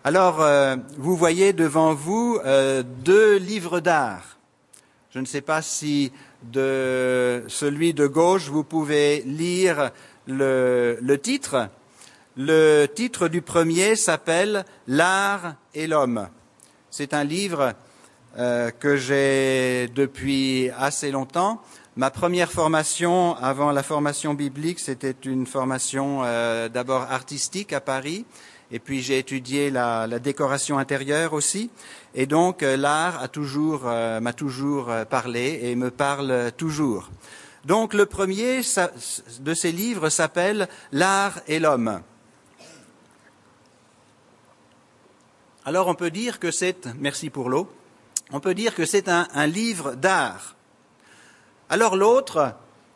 Alors, vous voyez devant vous deux livres d'art. Je ne sais pas si de celui de gauche, vous pouvez lire le titre. Le titre du premier s'appelle « L'art et l'homme ». C'est un livre que j'ai depuis assez longtemps. Ma première formation, avant la formation biblique, c'était une formation d'abord artistique à Paris. Et puis j'ai étudié la décoration intérieure aussi, et donc l'art m'a toujours parlé et me parle toujours. Donc le premier de ces livres s'appelle L'art et l'homme. Alors on peut dire que merci pour l'eau, on peut dire que c'est un livre d'art. Alors l'autre,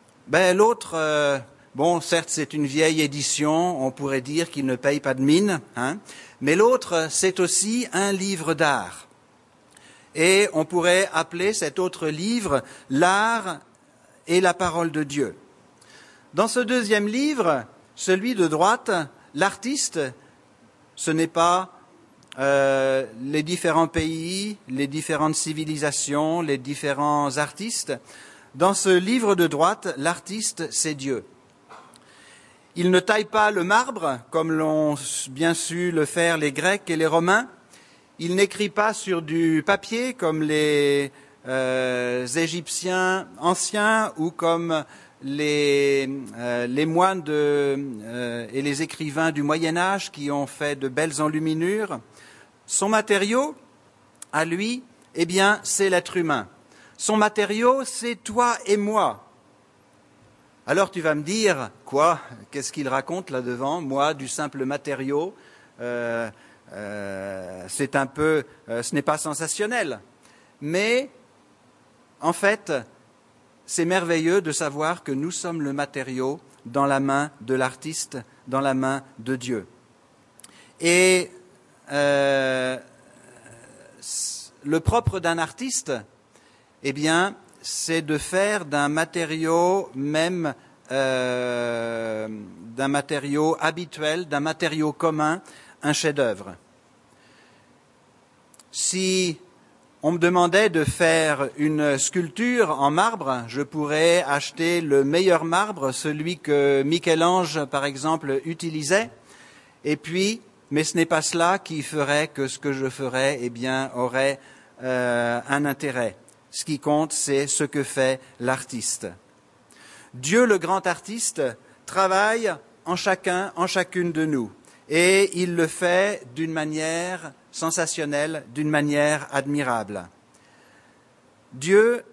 bon, certes, c'est une vieille édition, on pourrait dire qu'il ne paye pas de mine, mais l'autre, c'est aussi un livre d'art. Et on pourrait appeler cet autre livre « L'art et la parole de Dieu ». Dans ce deuxième livre, celui de droite, l'artiste, ce n'est pas les différents pays, les différentes civilisations, les différents artistes. Dans ce livre de droite, l'artiste, c'est Dieu. Il ne taille pas le marbre, comme l'ont bien su le faire les Grecs et les Romains. Il n'écrit pas sur du papier, comme les Égyptiens anciens ou comme les moines et les écrivains du Moyen-Âge qui ont fait de belles enluminures. Son matériau, à lui, c'est l'être humain. Son matériau, c'est toi et moi. Alors tu vas me dire, quoi? Qu'est-ce qu'il raconte là devant? Moi, du simple matériau, c'est un peu, ce n'est pas sensationnel. Mais, en fait, c'est merveilleux de savoir que nous sommes le matériau dans la main de l'artiste, dans la main de Dieu. Et le propre d'un artiste, c'est de faire d'un matériau même, d'un matériau habituel, d'un matériau commun, un chef-d'œuvre. Si on me demandait de faire une sculpture en marbre, je pourrais acheter le meilleur marbre, celui que Michel-Ange, par exemple, utilisait, mais ce n'est pas cela qui ferait que ce que je ferais, aurait un intérêt. Ce qui compte, c'est ce que fait l'artiste. Dieu, le grand artiste, travaille en chacune de nous. Et il le fait d'une manière sensationnelle, d'une manière admirable. Dieu,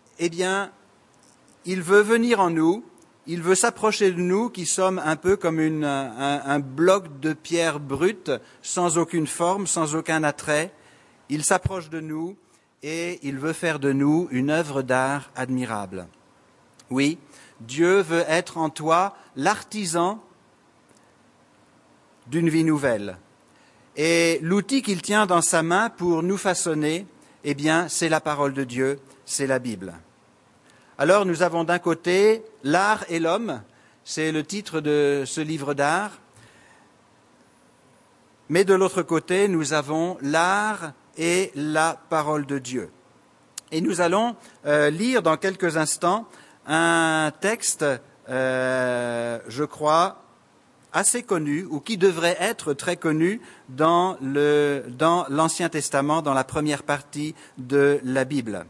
il veut venir en nous, il veut s'approcher de nous qui sommes un peu comme un bloc de pierre brute, sans aucune forme, sans aucun attrait. Il s'approche de nous et il veut faire de nous une œuvre d'art admirable. Oui, Dieu veut être en toi l'artisan d'une vie nouvelle. Et l'outil qu'il tient dans sa main pour nous façonner, c'est la parole de Dieu, c'est la Bible. Alors nous avons d'un côté l'art et l'homme, c'est le titre de ce livre d'art, mais de l'autre côté nous avons l'art et la parole de Dieu. Et nous allons lire dans quelques instants un texte, je crois, assez connu, ou qui devrait être très connu dans l'Ancien Testament, dans la première partie de la Bible.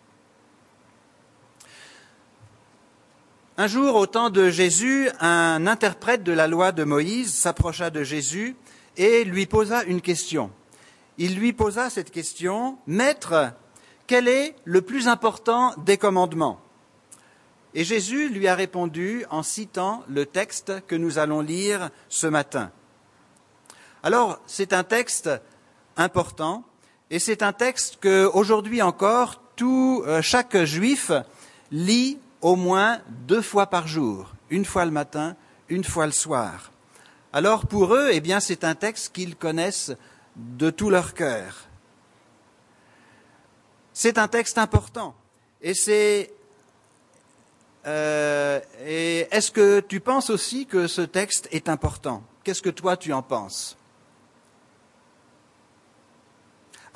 Un jour, au temps de Jésus, un interprète de la loi de Moïse s'approcha de Jésus et lui posa une question. Il lui posa cette question, « Maître, quel est le plus important des commandements ?» Et Jésus lui a répondu en citant le texte que nous allons lire ce matin. Alors, c'est un texte important et c'est un texte qu'aujourd'hui encore, chaque juif lit au moins 2 fois par jour, une fois le matin, une fois le soir. Alors pour eux, c'est un texte qu'ils connaissent de tout leur cœur. C'est un texte important et est-ce que tu penses aussi que ce texte est important? Qu'est-ce que toi tu en penses?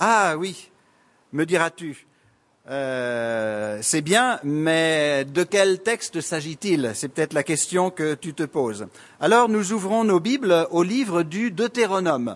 Ah oui, me diras-tu, c'est bien, mais de quel texte s'agit-il? C'est peut-être la question que tu te poses. Alors nous ouvrons nos Bibles au livre du Deutéronome.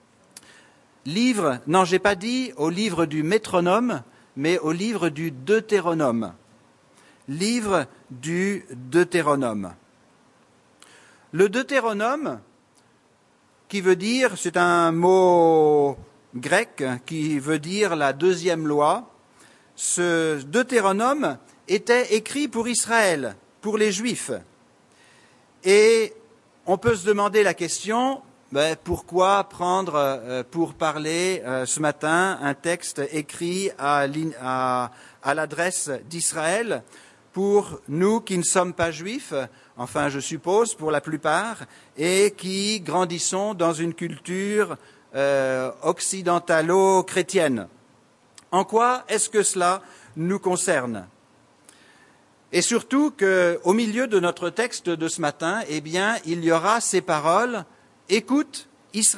Non, j'ai pas dit au livre du métronome, mais au livre du Deutéronome. Livre du Deutéronome. Le Deutéronome, qui veut dire, c'est un mot grec qui veut dire la deuxième loi. Ce Deutéronome était écrit pour Israël, pour les Juifs. Et on peut se demander la question, pourquoi prendre pour parler ce matin un texte écrit à l'adresse d'Israël pour nous qui ne sommes pas juifs, enfin je suppose pour la plupart, et qui grandissons dans une culture occidentalo-chrétienne. En quoi est-ce que cela nous concerne? Et surtout qu'au milieu de notre texte de ce matin, eh bien, il y aura ces paroles « Écoute Israël ».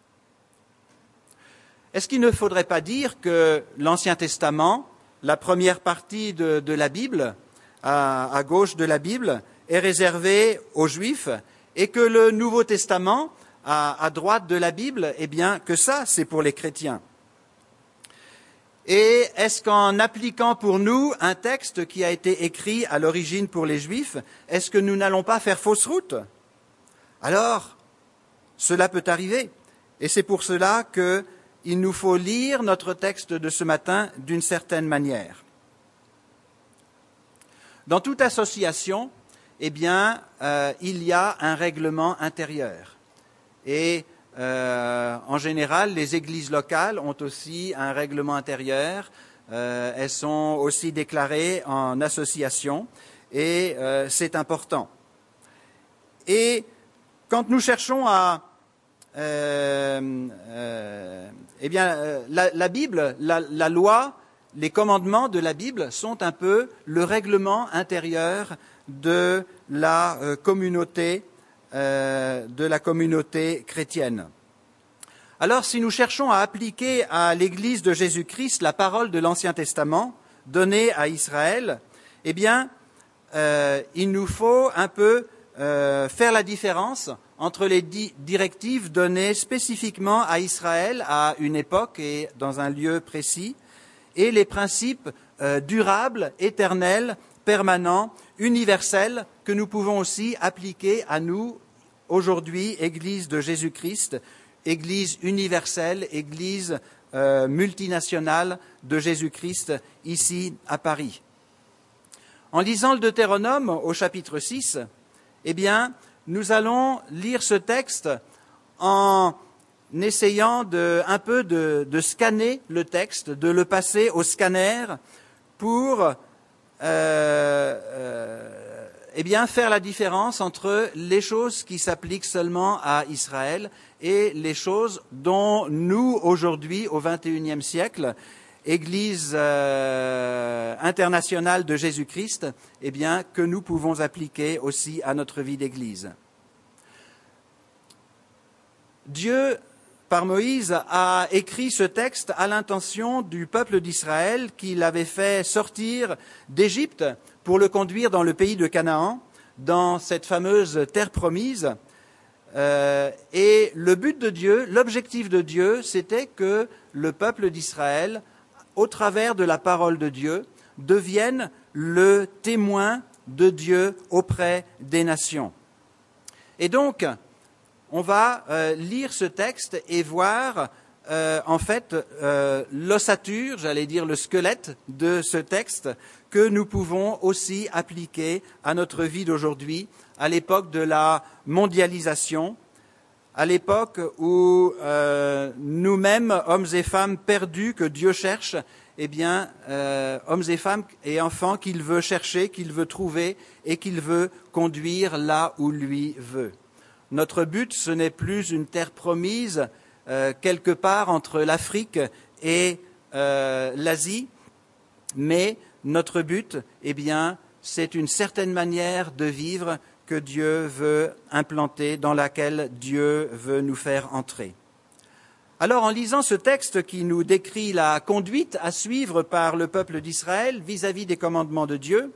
Est-ce qu'il ne faudrait pas dire que l'Ancien Testament, la première partie de la Bible, à gauche de la Bible, est réservée aux Juifs, et que le Nouveau Testament, à droite de la Bible, eh bien, que ça, c'est pour les chrétiens? Et est-ce qu'en appliquant pour nous un texte qui a été écrit à l'origine pour les Juifs, est-ce que nous n'allons pas faire fausse route? Alors, cela peut arriver. Et c'est pour cela qu'il nous faut lire notre texte de ce matin d'une certaine manière. Dans toute association, eh bien, il y a un règlement intérieur. Et en général, les églises locales ont aussi un règlement intérieur. Elles sont aussi déclarées en association et c'est important. Et quand nous cherchons la Bible, la loi, les commandements de la Bible sont un peu le règlement intérieur de la communauté chrétienne. Alors, si nous cherchons à appliquer à l'Église de Jésus-Christ la parole de l'Ancien Testament donnée à Israël, eh bien, il nous faut un peu faire la différence entre les directives données spécifiquement à Israël à une époque et dans un lieu précis, et les principes durables, éternels, permanents, universels, que nous pouvons aussi appliquer à nous, aujourd'hui, Église de Jésus-Christ, Église universelle, Église multinationale de Jésus-Christ, ici à Paris. En lisant le Deutéronome au chapitre 6, eh bien, nous allons lire ce texte en essayant un peu de scanner le texte, de le passer au scanner pour faire la différence entre les choses qui s'appliquent seulement à Israël et les choses dont nous, aujourd'hui, au XXIe siècle, Église internationale de Jésus-Christ, eh bien, que nous pouvons appliquer aussi à notre vie d'Église. Dieu, par Moïse, a écrit ce texte à l'intention du peuple d'Israël qu'il avait fait sortir d'Égypte pour le conduire dans le pays de Canaan, dans cette fameuse terre promise. Et le but de Dieu, l'objectif de Dieu, c'était que le peuple d'Israël, au travers de la parole de Dieu, devienne le témoin de Dieu auprès des nations. Et donc, on va lire ce texte et voir l'ossature, j'allais dire le squelette de ce texte que nous pouvons aussi appliquer à notre vie d'aujourd'hui, à l'époque de la mondialisation, à l'époque où nous-mêmes, hommes et femmes perdus que Dieu cherche, eh bien, hommes et femmes et enfants qu'il veut chercher, qu'il veut trouver et qu'il veut conduire là où lui veut. Notre but, ce n'est plus une terre promise quelque part entre l'Afrique et l'Asie, mais notre but, eh bien, c'est une certaine manière de vivre que Dieu veut implanter, dans laquelle Dieu veut nous faire entrer. Alors, en lisant ce texte qui nous décrit la conduite à suivre par le peuple d'Israël vis-à-vis des commandements de Dieu,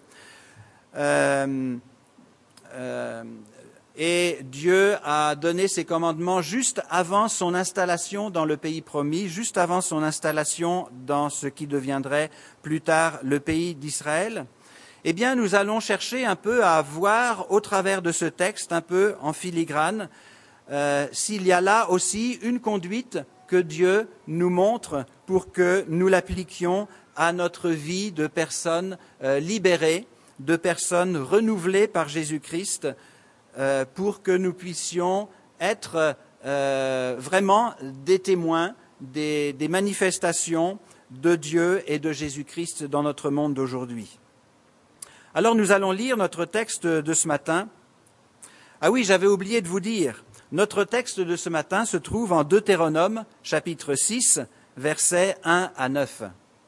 et Dieu a donné ses commandements juste avant son installation dans le pays promis, juste avant son installation dans ce qui deviendrait plus tard le pays d'Israël. Eh bien, nous allons chercher un peu à voir au travers de ce texte, un peu en filigrane, s'il y a là aussi une conduite que Dieu nous montre pour que nous l'appliquions à notre vie de personnes libérées, de personnes renouvelées par Jésus-Christ, pour que nous puissions être vraiment des témoins des manifestations de Dieu et de Jésus-Christ dans notre monde d'aujourd'hui. Alors nous allons lire notre texte de ce matin. Ah oui, j'avais oublié de vous dire, notre texte de ce matin se trouve en Deutéronome, chapitre 6, versets 1 à 9.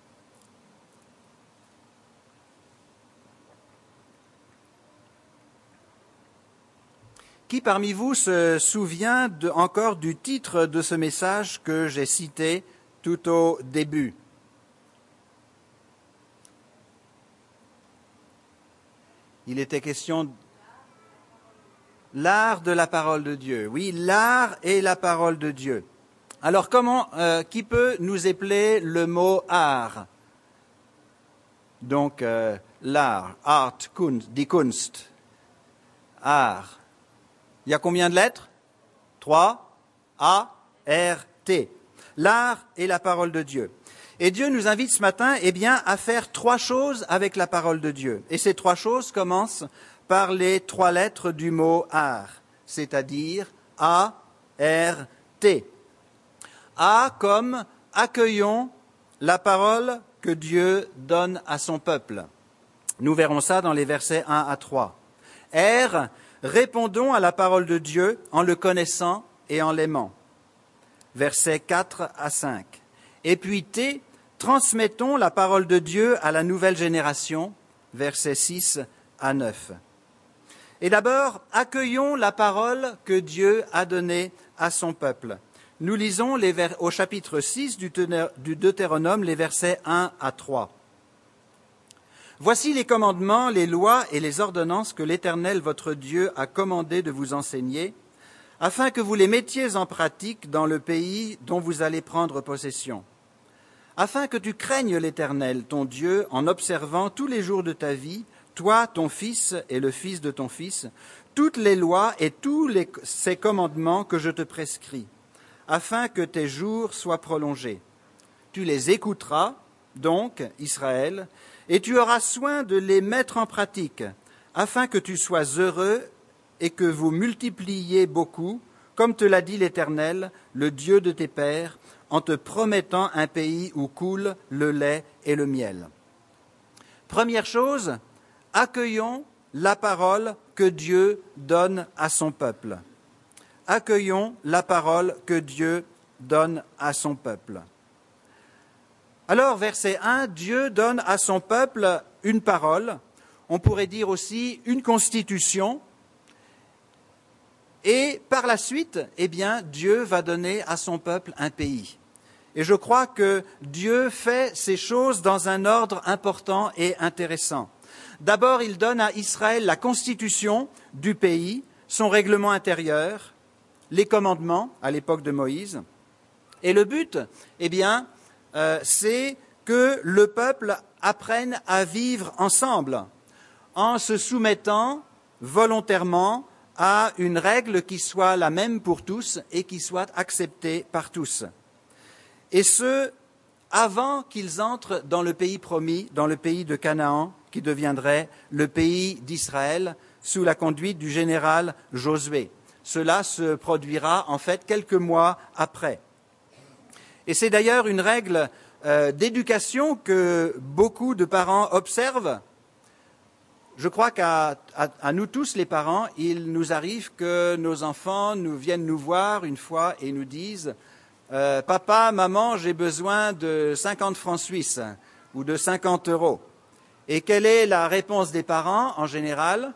Qui parmi vous se souvient encore du titre de ce message que j'ai cité tout au début? Il était question l'art de la parole de Dieu. Oui, l'art et la parole de Dieu. Alors qui peut nous épeler le mot art? Donc l'art, art, die Kunst, art. Il y a combien de lettres? 3, A, R, T. L'art et la parole de Dieu. Et Dieu nous invite ce matin, à faire 3 choses avec la parole de Dieu. Et ces 3 choses commencent par les 3 lettres du mot art, c'est-à-dire A, R, T. A comme accueillons la parole que Dieu donne à son peuple. Nous verrons ça dans les versets 1 à 3. R, répondons à la parole de Dieu en le connaissant et en l'aimant. Versets 4 à 5. Et puis T, transmettons la parole de Dieu à la nouvelle génération. Versets 6 à 9. Et d'abord, accueillons la parole que Dieu a donnée à son peuple. Nous lisons au chapitre 6 du Deutéronome les versets 1 à 3. Voici les commandements, les lois et les ordonnances que l'Éternel votre Dieu a commandé de vous enseigner, afin que vous les mettiez en pratique dans le pays dont vous allez prendre possession, afin que tu craignes l'Éternel, ton Dieu, en observant tous les jours de ta vie, toi, ton fils et le fils de ton fils, toutes les lois et tous ces commandements que je te prescris, afin que tes jours soient prolongés. Tu les écouteras, donc, Israël, et tu auras soin de les mettre en pratique, afin que tu sois heureux et que vous multipliez beaucoup, comme te l'a dit l'Éternel, le Dieu de tes pères, en te promettant un pays où coule le lait et le miel. Première chose, accueillons la parole que Dieu donne à son peuple. Accueillons la parole que Dieu donne à son peuple. Alors, verset 1, Dieu donne à son peuple une parole, on pourrait dire aussi une constitution, et par la suite, Dieu va donner à son peuple un pays. Et je crois que Dieu fait ces choses dans un ordre important et intéressant. D'abord, il donne à Israël la constitution du pays, son règlement intérieur, les commandements à l'époque de Moïse. Et le but, c'est que le peuple apprenne à vivre ensemble en se soumettant volontairement à une règle qui soit la même pour tous et qui soit acceptée par tous. Et ce, avant qu'ils entrent dans le pays promis, dans le pays de Canaan, qui deviendrait le pays d'Israël, sous la conduite du général Josué. Cela se produira en fait quelques mois après. Et c'est d'ailleurs une règle d'éducation que beaucoup de parents observent. Je crois qu'à nous tous les parents, il nous arrive que nos enfants viennent nous voir une fois et nous disent « Papa, maman, j'ai besoin de 50 francs suisses ou de 50 euros. » Et quelle est la réponse des parents en général?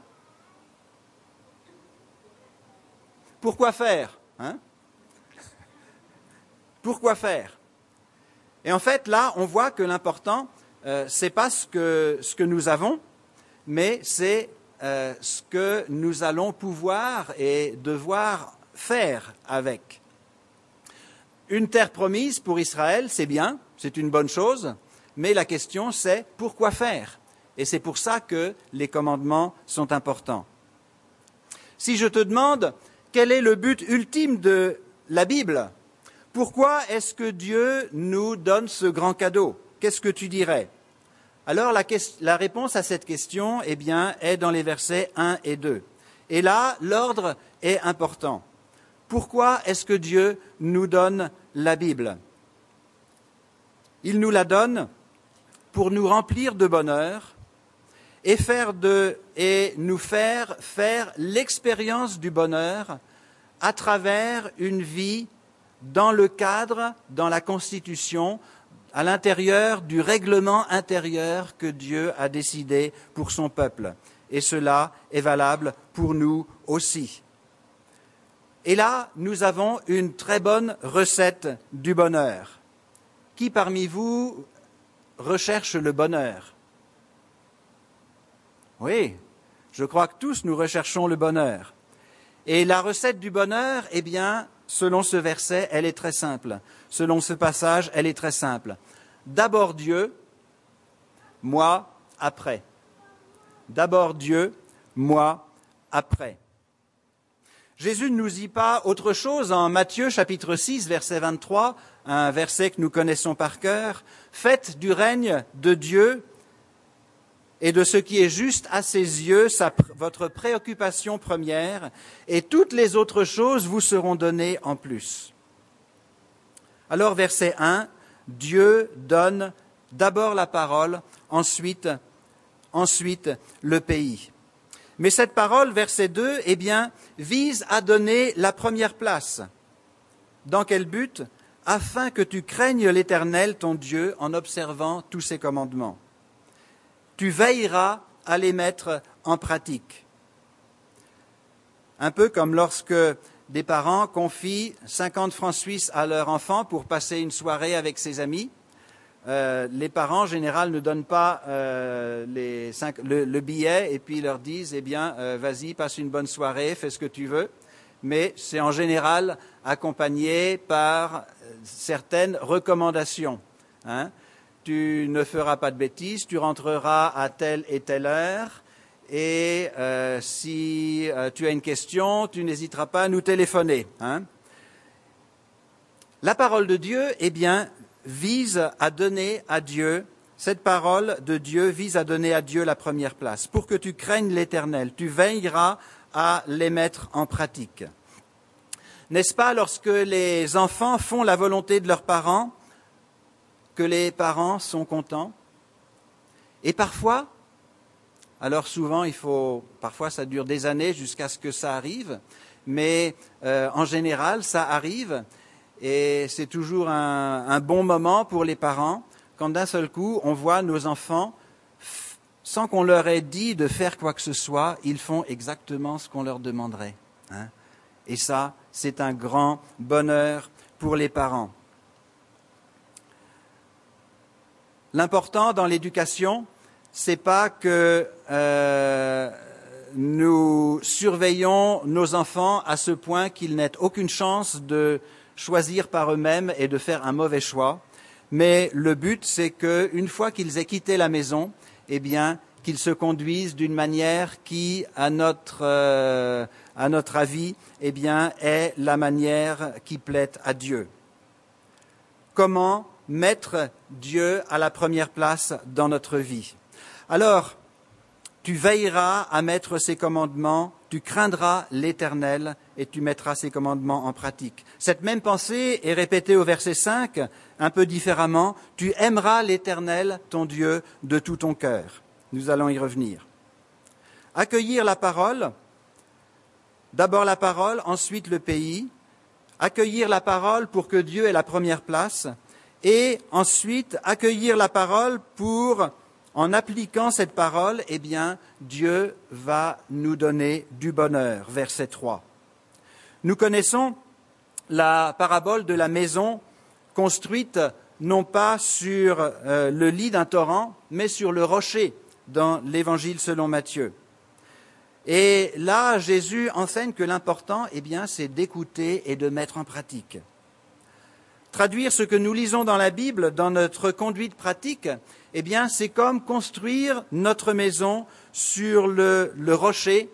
Pourquoi faire, Pourquoi faire? Et en fait, là, on voit que l'important, c'est pas ce que nous avons, mais c'est ce que nous allons pouvoir et devoir faire avec. Une terre promise pour Israël, c'est bien, c'est une bonne chose, mais la question c'est pourquoi faire? Et c'est pour ça que les commandements sont importants. Si je te demande quel est le but ultime de la Bible, pourquoi est-ce que Dieu nous donne ce grand cadeau? Qu'est-ce que tu dirais? Alors la réponse à cette question, eh bien, est dans les versets 1 et 2. Et là, l'ordre est important. Pourquoi est-ce que Dieu nous donne la Bible? Il nous la donne pour nous remplir de bonheur et nous faire l'expérience du bonheur à travers une vie dans le cadre, dans la Constitution, à l'intérieur du règlement intérieur que Dieu a décidé pour son peuple. Et cela est valable pour nous aussi. Et là, nous avons une très bonne recette du bonheur. Qui parmi vous recherche le bonheur? Oui, je crois que tous nous recherchons le bonheur. Et la recette du bonheur, eh bien, selon ce verset, elle est très simple. Selon ce passage, elle est très simple. D'abord Dieu, moi après. D'abord Dieu, moi après. Jésus ne nous dit pas autre chose en Matthieu chapitre 6, verset 23, un verset que nous connaissons par cœur. Faites du règne de Dieu et de ce qui est juste à ses yeux votre préoccupation première, et toutes les autres choses vous seront données en plus. Alors verset 1, Dieu donne d'abord la parole, ensuite le pays. Mais cette parole, verset 2, eh bien, vise à donner la première place. Dans quel but? Afin que tu craignes l'Éternel, ton Dieu, en observant tous ses commandements. Tu veilleras à les mettre en pratique. Un peu comme lorsque des parents confient 50 francs suisses à leur enfant pour passer une soirée avec ses amis. Les parents, en général, ne donnent pas le billet et puis leur disent, eh bien, vas-y, passe une bonne soirée, fais ce que tu veux. Mais c'est en général accompagné par certaines recommandations. Hein. Tu ne feras pas de bêtises, tu rentreras à telle et telle heure, et si tu as une question, tu n'hésiteras pas à nous téléphoner. Hein. La parole de Dieu, eh bien, vise à donner à Dieu, cette parole de Dieu vise à donner à Dieu la première place. Pour que tu craignes l'Éternel, tu veilleras à les mettre en pratique. N'est-ce pas lorsque les enfants font la volonté de leurs parents que les parents sont contents? Et parfois, alors souvent parfois ça dure des années jusqu'à ce que ça arrive, mais en général ça arrive. Et c'est toujours un bon moment pour les parents quand d'un seul coup on voit nos enfants, sans qu'on leur ait dit de faire quoi que ce soit, ils font exactement ce qu'on leur demanderait. Hein. Et ça, c'est un grand bonheur pour les parents. L'important dans l'éducation, c'est pas que nous surveillons nos enfants à ce point qu'ils n'aient aucune chance de choisir par eux-mêmes et de faire un mauvais choix. Mais le but, c'est qu'une fois qu'ils aient quitté la maison, eh bien, qu'ils se conduisent d'une manière qui, à notre avis, eh bien, est la manière qui plaît à Dieu. Comment mettre Dieu à la première place dans notre vie? Alors, tu veilleras à mettre ses commandements, tu craindras l'Éternel et tu mettras ses commandements en pratique. Cette même pensée est répétée au verset 5, un peu différemment. Tu aimeras l'Éternel, ton Dieu, de tout ton cœur. Nous allons y revenir. Accueillir la parole, d'abord la parole, ensuite le pays. Accueillir la parole pour que Dieu ait la première place. Et ensuite, accueillir la parole pour, en appliquant cette parole, eh bien, Dieu va nous donner du bonheur. Verset 3. Nous connaissons la parabole de la maison construite non pas sur le lit d'un torrent, mais sur le rocher dans l'Évangile selon Matthieu. Et là, Jésus enseigne que l'important, c'est d'écouter et de mettre en pratique. Traduire ce que nous lisons dans la Bible dans notre conduite pratique, c'est comme construire notre maison sur le rocher,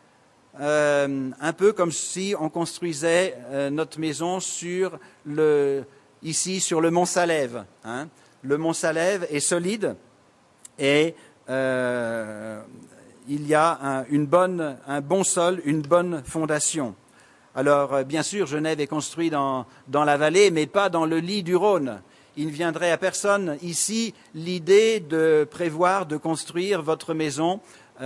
un peu comme si on construisait notre maison sur le mont Salève. Le mont Salève est solide et il y a un bon sol, une bonne fondation. Alors, bien sûr, Genève est construit dans la vallée, mais pas dans le lit du Rhône. Il ne viendrait à personne ici l'idée de prévoir de construire votre maison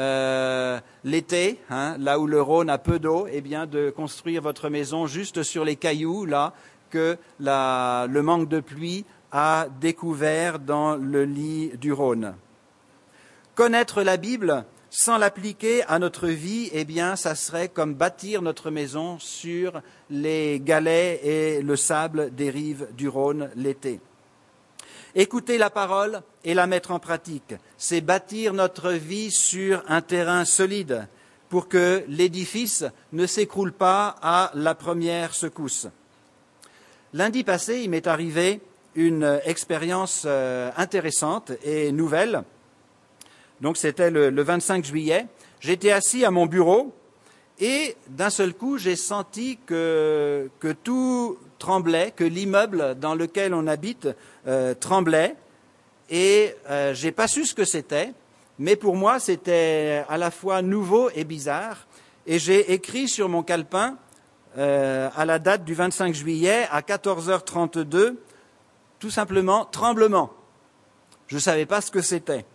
l'été, là où le Rhône a peu d'eau, de construire votre maison juste sur les cailloux, là, que le manque de pluie a découvert dans le lit du Rhône. Connaître la Bible sans l'appliquer à notre vie, ça serait comme bâtir notre maison sur les galets et le sable des rives du Rhône l'été. Écouter la parole et la mettre en pratique, c'est bâtir notre vie sur un terrain solide pour que l'édifice ne s'écroule pas à la première secousse. Lundi passé, il m'est arrivé une expérience intéressante et nouvelle. Donc c'était le 25 juillet. J'étais assis à mon bureau et d'un seul coup, j'ai senti que tout tremblait, que l'immeuble dans lequel on habite tremblait. Et j'ai pas su ce que c'était, mais pour moi, c'était à la fois nouveau et bizarre. Et j'ai écrit sur mon calepin, à la date du 25 juillet, à 14h32, tout simplement « tremblement ». Je ne savais pas ce que c'était.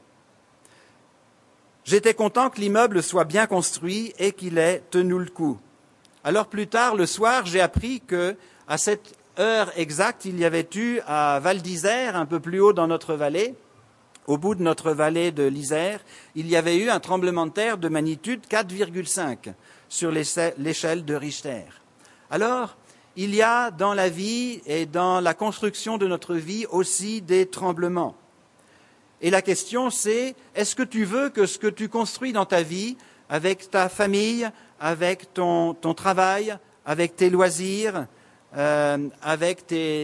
J'étais content que l'immeuble soit bien construit et qu'il ait tenu le coup. Alors plus tard, le soir, j'ai appris qu'à cette heure exacte, il y avait eu à Val d'Isère, un peu plus haut dans notre vallée, au bout de notre vallée de l'Isère, il y avait eu un tremblement de terre de magnitude 4,5 sur l'échelle de Richter. Alors, il y a dans la vie et dans la construction de notre vie aussi des tremblements. Et la question c'est, est-ce que tu veux que ce que tu construis dans ta vie, avec ta famille, avec ton travail, avec tes loisirs, avec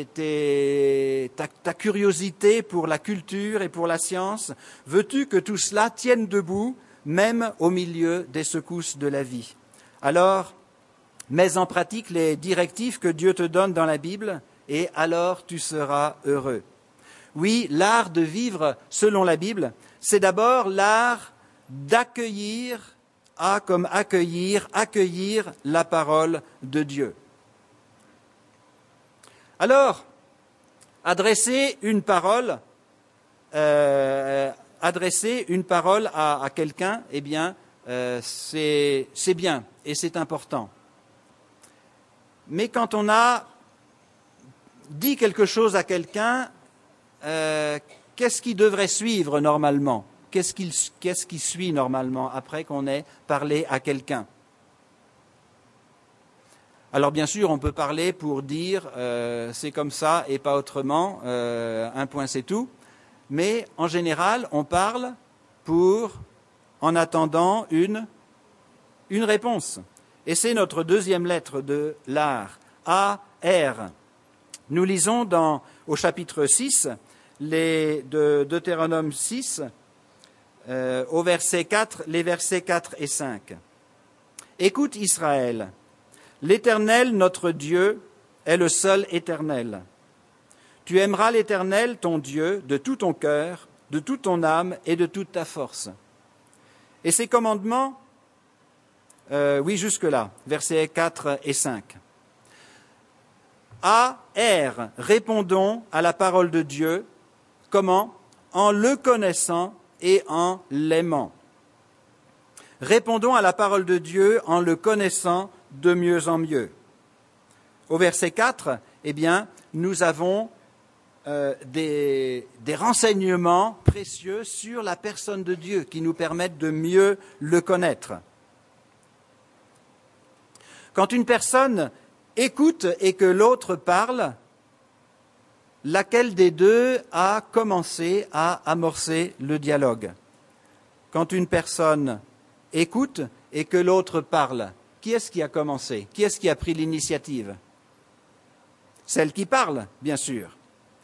ta curiosité pour la culture et pour la science, veux-tu que tout cela tienne debout, même au milieu des secousses de la vie? Alors, mets en pratique les directives que Dieu te donne dans la Bible, et alors tu seras heureux. Oui, l'art de vivre selon la Bible, c'est d'abord l'art d'accueillir, comme accueillir la parole de Dieu. Alors, adresser une parole à quelqu'un, c'est bien et c'est important. Mais quand on a dit quelque chose à quelqu'un, qu'est-ce qui devrait suivre normalement? Qu'est-ce qui suit normalement après qu'on ait parlé à quelqu'un? Alors bien sûr, on peut parler pour dire c'est comme ça et pas autrement, un point c'est tout. Mais en général, on parle en attendant une réponse. Et c'est notre deuxième lettre de l'art, A-R. Nous lisons au chapitre 6, de Deutéronome 6, au verset 4, les versets 4 et 5. Écoute Israël, l'Éternel, notre Dieu, est le seul éternel. Tu aimeras l'Éternel, ton Dieu, de tout ton cœur, de toute ton âme et de toute ta force. Et ces commandements, jusque-là, versets 4 et 5. A-R, répondons à la parole de Dieu. Comment? En le connaissant et en l'aimant. Répondons à la parole de Dieu en le connaissant de mieux en mieux. Au verset 4, nous avons des renseignements précieux sur la personne de Dieu qui nous permettent de mieux le connaître. Quand une personne écoute et que l'autre parle, laquelle des deux a commencé à amorcer le dialogue? Quand une personne écoute et que l'autre parle, qui est-ce qui a commencé? Qui est-ce qui a pris l'initiative? Celle qui parle, bien sûr.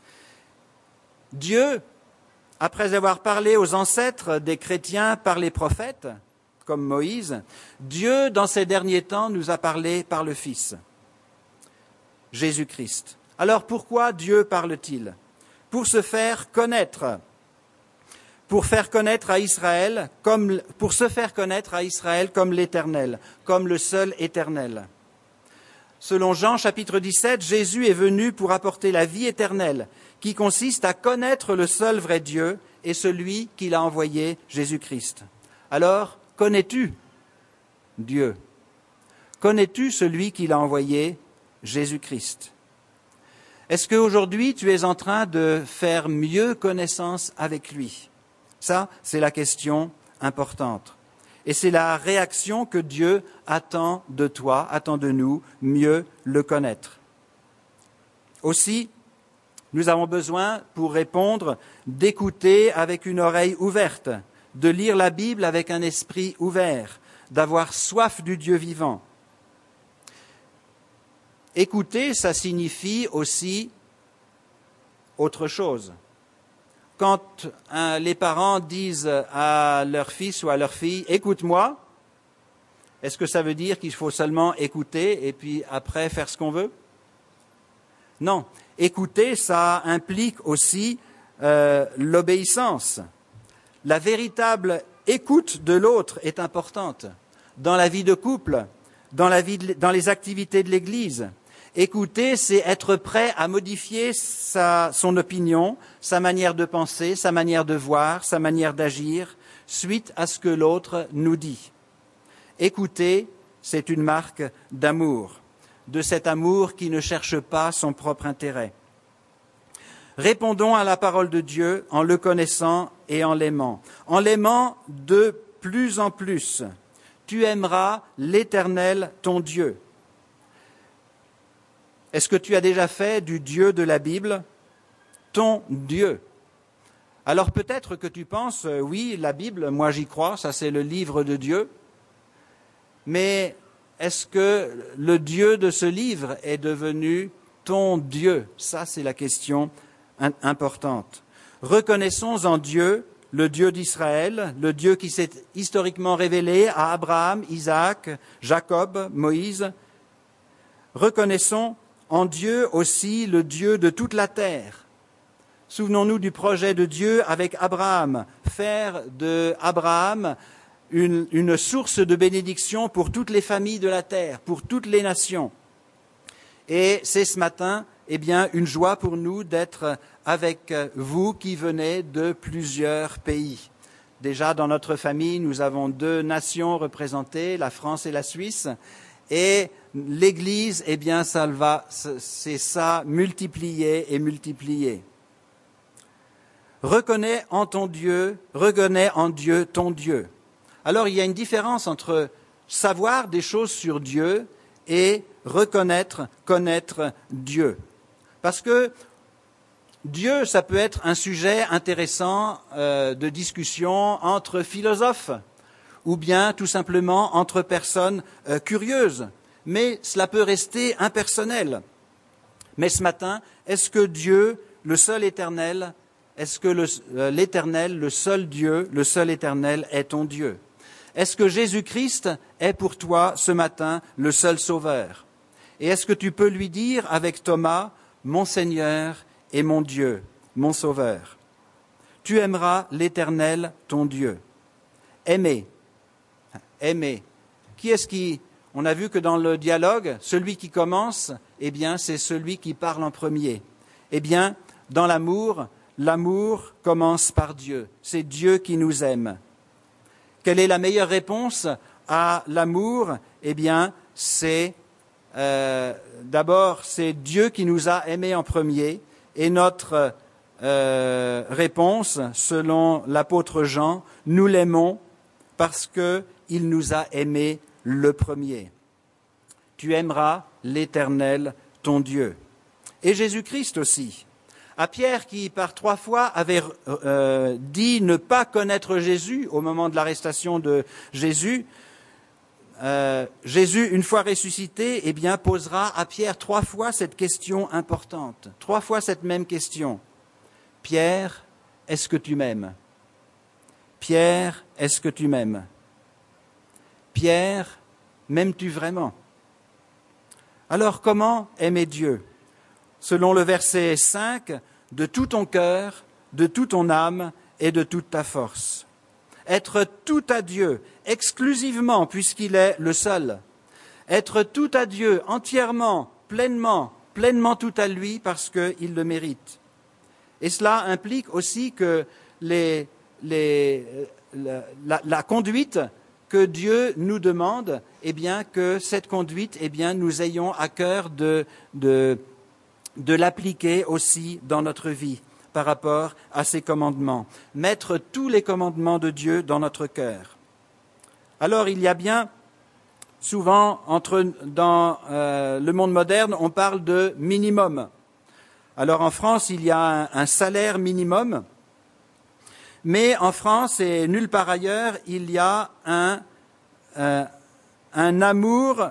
Dieu, après avoir parlé aux ancêtres des chrétiens par les prophètes, comme Moïse, Dieu, dans ces derniers temps, nous a parlé par le Fils, Jésus-Christ. Alors pourquoi Dieu parle-t-il? Pour se faire connaître, pour se faire connaître à Israël comme l'Éternel, comme le seul Éternel. Selon Jean chapitre 17, Jésus est venu pour apporter la vie éternelle, qui consiste à connaître le seul vrai Dieu et celui qu'il a envoyé, Jésus-Christ. Alors, connais-tu Dieu? Connais-tu celui qu'il a envoyé, Jésus-Christ? Est-ce qu'aujourd'hui tu es en train de faire mieux connaissance avec lui? Ça, c'est la question importante. Et c'est la réaction que Dieu attend de toi, attend de nous, mieux le connaître. Aussi, nous avons besoin, pour répondre, d'écouter avec une oreille ouverte, de lire la Bible avec un esprit ouvert, d'avoir soif du Dieu vivant. Écouter, ça signifie aussi autre chose. Quand les parents disent à leur fils ou à leur fille « écoute-moi », est-ce que ça veut dire qu'il faut seulement écouter et puis après faire ce qu'on veut? Non. Écouter, ça implique aussi l'obéissance. La véritable écoute de l'autre est importante dans la vie de couple, dans les activités de l'Église. Écouter, c'est être prêt à modifier son opinion, sa manière de penser, sa manière de voir, sa manière d'agir, suite à ce que l'autre nous dit. Écouter, c'est une marque d'amour, de cet amour qui ne cherche pas son propre intérêt. Répondons à la parole de Dieu en le connaissant et en l'aimant de plus en plus. Tu aimeras l'Éternel, ton Dieu. Est-ce que tu as déjà fait du Dieu de la Bible ton Dieu? Alors peut-être que tu penses, oui, la Bible, moi j'y crois, ça c'est le livre de Dieu, mais est-ce que le Dieu de ce livre est devenu ton Dieu? Ça c'est la question importante. Reconnaissons en Dieu le Dieu d'Israël, le Dieu qui s'est historiquement révélé à Abraham, Isaac, Jacob, Moïse. Reconnaissons en Dieu aussi le Dieu de toute la terre. Souvenons-nous du projet de Dieu avec Abraham, faire de Abraham une source de bénédiction pour toutes les familles de la terre, pour toutes les nations. Et c'est ce matin, une joie pour nous d'être avec vous qui venez de plusieurs pays. Déjà dans notre famille, nous avons 2 nations représentées, la France et la Suisse. Et l'Église, c'est ça, multiplié et multiplié. Reconnais en Dieu ton Dieu. Alors il y a une différence entre savoir des choses sur Dieu et connaître Dieu. Parce que Dieu, ça peut être un sujet intéressant de discussion entre philosophes ou bien tout simplement entre personnes curieuses. Mais cela peut rester impersonnel. Mais ce matin, est-ce que Dieu, le seul éternel, est-ce que l'éternel, le seul Dieu, le seul éternel est ton Dieu? Est-ce que Jésus-Christ est pour toi ce matin le seul sauveur? Et est-ce que tu peux lui dire avec Thomas, mon Seigneur et mon Dieu, mon Sauveur? Tu aimeras l'Éternel, ton Dieu. Aimer. Qui est-ce qui... On a vu que dans le dialogue, celui qui commence, c'est celui qui parle en premier. Dans l'amour commence par Dieu. C'est Dieu qui nous aime. Quelle est la meilleure réponse à l'amour? D'abord, c'est Dieu qui nous a aimés en premier. Et notre réponse, selon l'apôtre Jean, nous l'aimons parce qu'il nous a aimés le premier. Tu aimeras l'Éternel, ton Dieu. Et Jésus-Christ aussi. À Pierre qui, par 3 fois, avait dit ne pas connaître Jésus au moment de l'arrestation de Jésus, Jésus, une fois ressuscité, eh bien, posera à Pierre 3 fois cette question importante, 3 fois cette même question. Pierre, est-ce que tu m'aimes? Pierre, est-ce que tu m'aimes? Pierre, m'aimes-tu vraiment? Alors comment aimer Dieu? Selon le verset 5, de tout ton cœur, de toute ton âme et de toute ta force. Être tout à Dieu, exclusivement, puisqu'il est le seul. Être tout à Dieu, entièrement, pleinement tout à lui, parce qu'il le mérite. Et cela implique aussi que la conduite que Dieu nous demande, eh bien, que cette conduite, eh bien, nous ayons à cœur de l'appliquer aussi dans notre vie par rapport à ses commandements. Mettre tous les commandements de Dieu dans notre cœur. Alors, il y a bien souvent, dans le monde moderne, on parle de minimum. Alors, en France, il y a un salaire minimum, mais en France et nulle part ailleurs, il y a un amour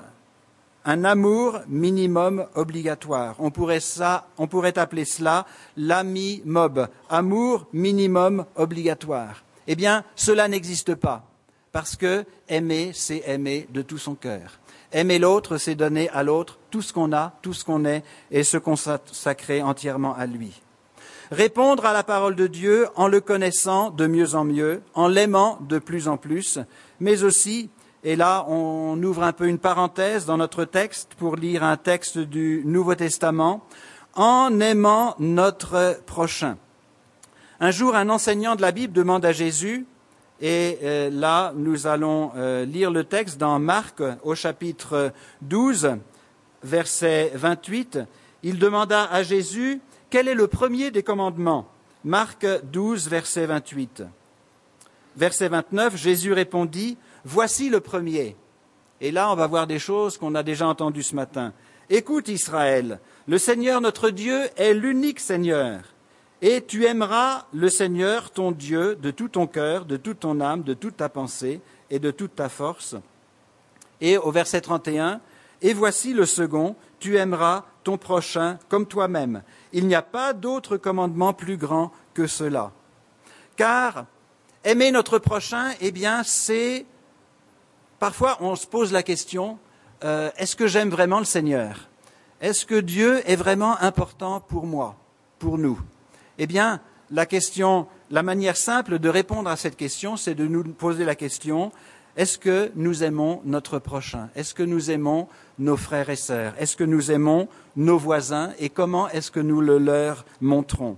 minimum obligatoire. On pourrait appeler cela l'ami-mob, amour minimum obligatoire. Eh bien, cela n'existe pas, parce que aimer, c'est aimer de tout son cœur. Aimer l'autre, c'est donner à l'autre tout ce qu'on a, tout ce qu'on est, et se consacrer entièrement à lui. Répondre à la parole de Dieu en le connaissant de mieux en mieux, en l'aimant de plus en plus, mais aussi, et là on ouvre un peu une parenthèse dans notre texte pour lire un texte du Nouveau Testament, en aimant notre prochain. Un jour, un enseignant de la Bible demande à Jésus, et là nous allons lire le texte dans Marc au chapitre 12, verset 28, il demanda à Jésus, quel est le premier des commandements? Marc 12, verset 28. Verset 29, Jésus répondit, voici le premier. Et là, on va voir des choses qu'on a déjà entendues ce matin. Écoute Israël, le Seigneur notre Dieu est l'unique Seigneur. Et tu aimeras le Seigneur, ton Dieu, de tout ton cœur, de toute ton âme, de toute ta pensée et de toute ta force. Et au verset 31, et voici le second, tu aimeras ton prochain comme toi-même. Il n'y a pas d'autre commandement plus grand que cela. Car aimer notre prochain, eh bien, c'est... Parfois, on se pose la question, est-ce que j'aime vraiment le Seigneur? Est-ce que Dieu est vraiment important pour moi, pour nous? Eh bien, la manière simple de répondre à cette question, c'est de nous poser la question, est-ce que nous aimons notre prochain? Est-ce que nous aimons nos frères et sœurs? Est-ce que nous aimons nos voisins? Et comment est-ce que nous le leur montrons?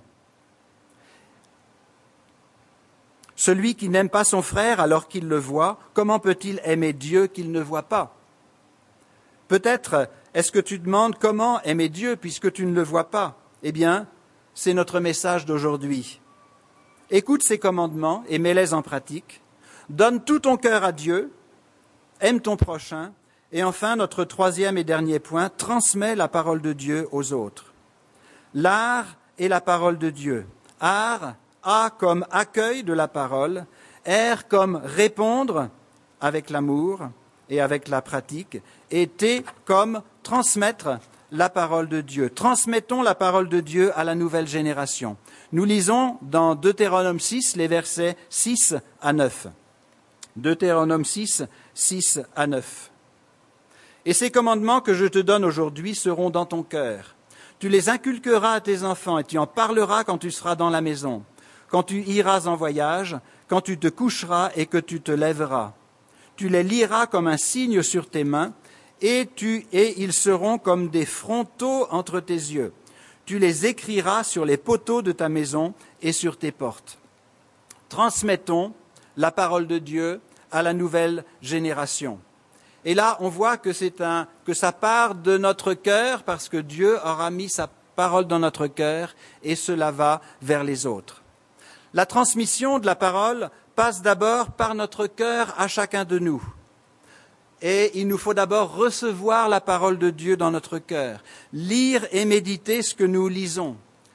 Celui qui n'aime pas son frère alors qu'il le voit, comment peut-il aimer Dieu qu'il ne voit pas? Peut-être est-ce que tu demandes comment aimer Dieu puisque tu ne le vois pas? Eh bien, c'est notre message d'aujourd'hui. Écoute ces commandements et mets-les en pratique. Donne tout ton cœur à Dieu, aime ton prochain, et enfin, notre troisième et dernier point, transmets la parole de Dieu aux autres. L'art est la parole de Dieu. Art, A comme accueil de la parole, R comme répondre avec l'amour et avec la pratique, et T comme transmettre la parole de Dieu. Transmettons la parole de Dieu à la nouvelle génération. Nous lisons dans Deutéronome 6, les versets 6 à 9. Deutéronome 6, 6 à 9. Et ces commandements que je te donne aujourd'hui seront dans ton cœur. Tu les inculqueras à tes enfants et tu en parleras quand tu seras dans la maison, quand tu iras en voyage, quand tu te coucheras et que tu te lèveras. Tu les liras comme un signe sur tes mains et ils seront comme des frontaux entre tes yeux. Tu les écriras sur les poteaux de ta maison et sur tes portes. Transmettons la parole de Dieu à la nouvelle génération. Et là, on voit que ça part de notre cœur parce que Dieu aura mis sa parole dans notre cœur et cela va vers les autres. La transmission de la parole passe d'abord par notre cœur à chacun de nous. Et il nous faut d'abord recevoir la parole de Dieu dans notre cœur, lire et méditer ce que nous lisons,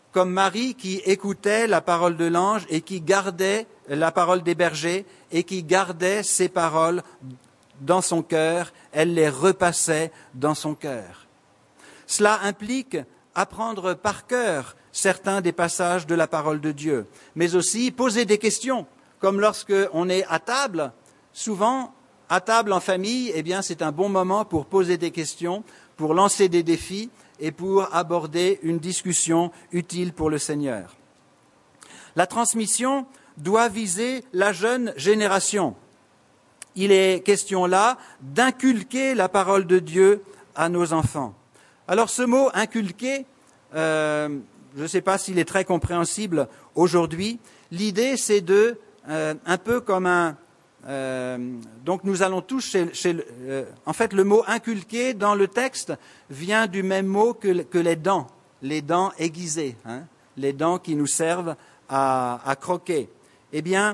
comme Marie qui écoutait la parole de l'ange et qui gardait la parole des bergers et qui gardait ces paroles dans son cœur, elle les repassait dans son cœur. Cela implique apprendre par cœur certains des passages de la parole de Dieu, mais aussi poser des questions, comme lorsque on est à table, souvent à table en famille, eh bien c'est un bon moment pour poser des questions, pour lancer des défis et pour aborder une discussion utile pour le Seigneur. La transmission doit viser la jeune génération. Il est question là d'inculquer la parole de Dieu à nos enfants. Alors ce mot « inculquer », je ne sais pas s'il est très compréhensible aujourd'hui. L'idée, c'est de, un peu comme un... donc nous allons tous en fait, le mot « inculquer » dans le texte vient du même mot que les dents aiguisées, hein, les dents qui nous servent à croquer. Eh bien,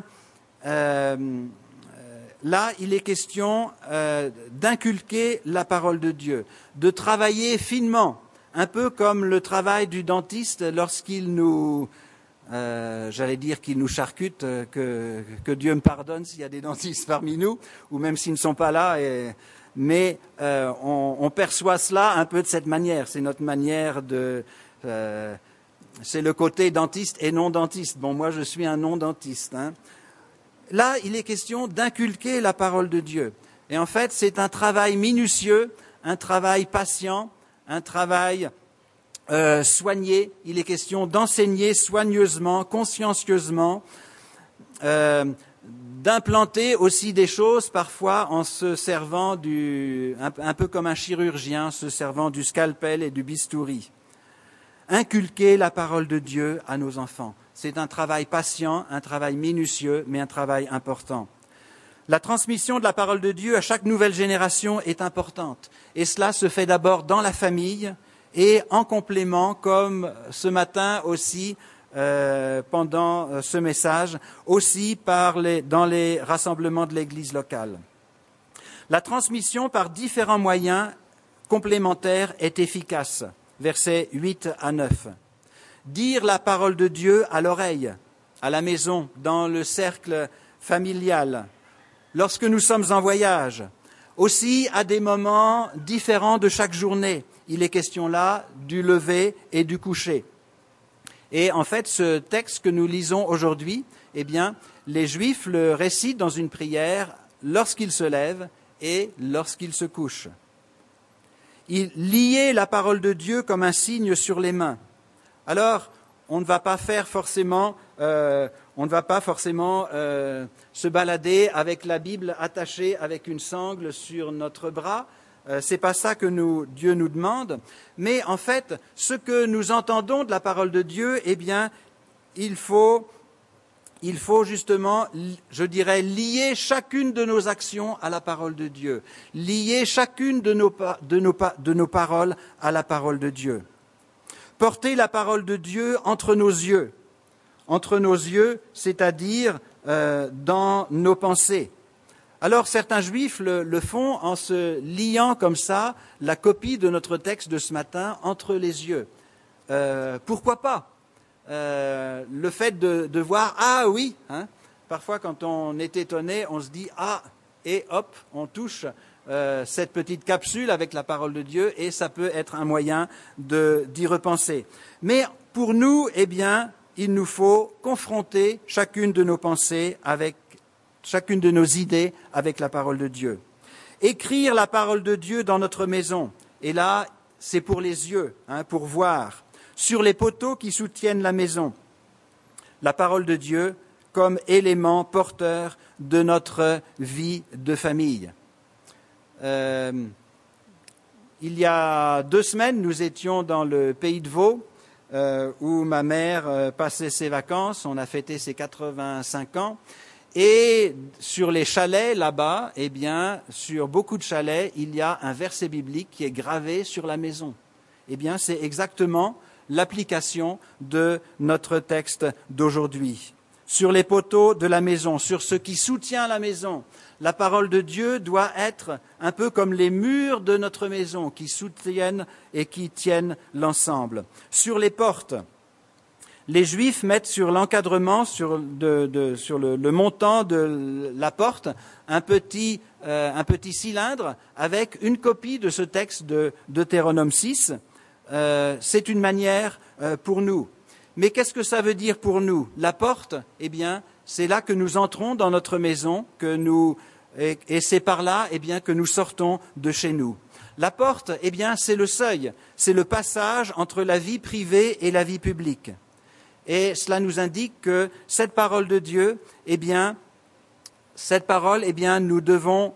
là, il est question d'inculquer la parole de Dieu, de travailler finement, un peu comme le travail du dentiste lorsqu'il nous, j'allais dire qu'il nous charcute, que Dieu me pardonne s'il y a des dentistes parmi nous, ou même s'ils ne sont pas là, mais on perçoit cela un peu de cette manière. C'est notre manière de... c'est le côté dentiste et non dentiste. Bon, moi je suis un non dentiste, hein. Là, il est question d'inculquer la parole de Dieu. Et en fait, c'est un travail minutieux, un travail patient, un travail soigné. Il est question d'enseigner soigneusement, consciencieusement, d'implanter aussi des choses parfois en se servant un peu comme un chirurgien, se servant du scalpel et du bistouri. Inculquer la parole de Dieu à nos enfants. C'est un travail patient, un travail minutieux, mais un travail important. La transmission de la parole de Dieu à chaque nouvelle génération est importante. Et cela se fait d'abord dans la famille et en complément, comme ce matin aussi, pendant ce message, aussi dans les rassemblements de l'Église locale. La transmission par différents moyens complémentaires est efficace. Versets 8 à 9. Dire la parole de Dieu à l'oreille, à la maison, dans le cercle familial, lorsque nous sommes en voyage, aussi à des moments différents de chaque journée. Il est question là du lever et du coucher. Et en fait, ce texte que nous lisons aujourd'hui, eh bien, les Juifs le récitent dans une prière lorsqu'ils se lèvent et lorsqu'ils se couchent. Ils liaient la parole de Dieu comme un signe sur les mains. Alors, on ne va pas forcément se balader avec la Bible attachée avec une sangle sur notre bras. C'est pas ça que Dieu nous demande. Mais en fait, ce que nous entendons de la parole de Dieu, eh bien, il faut justement, je dirais, lier chacune de nos actions à la parole de Dieu, lier chacune de nos paroles à la parole de Dieu. Porter la parole de Dieu entre nos yeux, c'est-à-dire dans nos pensées. Alors certains Juifs le font en se liant comme ça la copie de notre texte de ce matin entre les yeux. Pourquoi pas ? Le fait de voir, ah oui, hein, parfois quand on est étonné, on se dit, ah, et hop, on touche cette petite capsule avec la parole de Dieu et ça peut être un moyen d'y repenser. Mais pour nous, eh bien, il nous faut confronter chacune de nos pensées avec chacune de nos idées avec la parole de Dieu. Écrire la parole de Dieu dans notre maison. Et là, c'est pour les yeux, hein, pour voir. Sur les poteaux qui soutiennent la maison. La parole de Dieu comme élément porteur de notre vie de famille. Il y a 2 semaines, nous étions dans le pays de Vaud, où ma mère passait ses vacances. On a fêté ses 85 ans. Et sur les chalets là-bas, eh bien, sur beaucoup de chalets, il y a un verset biblique qui est gravé sur la maison. Eh bien, c'est exactement l'application de notre texte d'aujourd'hui. Sur les poteaux de la maison, sur ce qui soutient la maison, la parole de Dieu doit être un peu comme les murs de notre maison qui soutiennent et qui tiennent l'ensemble. Sur les portes, les Juifs mettent sur l'encadrement, sur le montant de la porte, un petit cylindre avec une copie de ce texte de Deutéronome 6. C'est une manière pour nous. Mais qu'est-ce que ça veut dire pour nous? La porte, eh bien, c'est là que nous entrons dans notre maison, et c'est par là, eh bien, que nous sortons de chez nous. La porte, eh bien, c'est le seuil, c'est le passage entre la vie privée et la vie publique. Et cela nous indique que cette parole de Dieu, eh bien, nous devons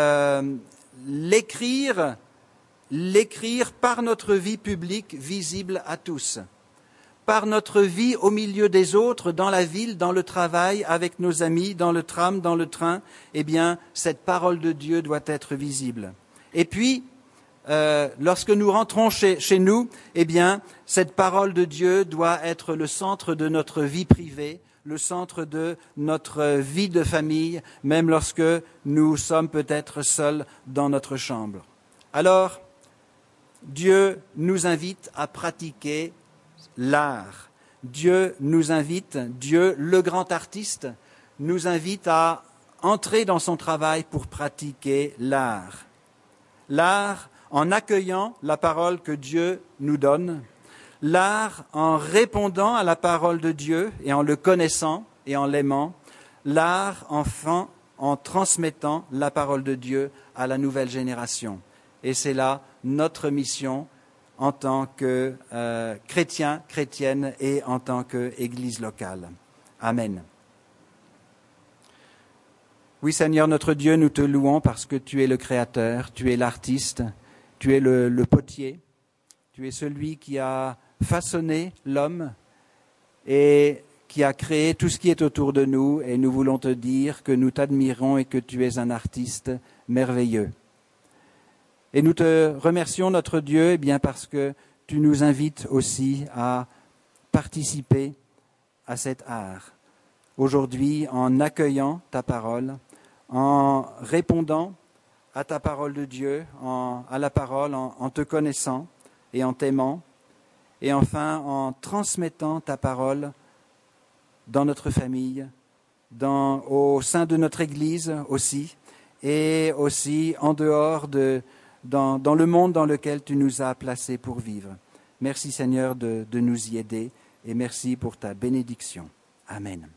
l'écrire par notre vie publique visible à tous, par notre vie au milieu des autres, dans la ville, dans le travail, avec nos amis, dans le tram, dans le train. Eh bien, cette parole de Dieu doit être visible. Et puis, lorsque nous rentrons chez nous, eh bien, cette parole de Dieu doit être le centre de notre vie privée, le centre de notre vie de famille, même lorsque nous sommes peut-être seuls dans notre chambre. Alors, Dieu nous invite à pratiquer l'art. Dieu nous invite, Dieu, le grand artiste, nous invite à entrer dans son travail pour pratiquer l'art. L'art en accueillant la parole que Dieu nous donne, l'art en répondant à la parole de Dieu et en le connaissant et en l'aimant, l'art enfin en transmettant la parole de Dieu à la nouvelle génération. Et c'est là notre mission en tant que chrétiens, chrétiennes et en tant qu'Église locale. Amen. Oui, Seigneur notre Dieu, nous te louons parce que tu es le Créateur, tu es l'artiste, tu es le potier, tu es celui qui a façonné l'homme et qui a créé tout ce qui est autour de nous, et nous voulons te dire que nous t'admirons et que tu es un artiste merveilleux. Et nous te remercions, notre Dieu, eh bien parce que tu nous invites aussi à participer à cet art. Aujourd'hui, en accueillant ta parole, en répondant à ta parole de Dieu, à la parole, en te connaissant et en t'aimant, et enfin en transmettant ta parole dans notre famille, au sein de notre Église aussi, et aussi en dehors dans le monde dans lequel tu nous as placés pour vivre. Merci Seigneur de nous y aider, et merci pour ta bénédiction. Amen.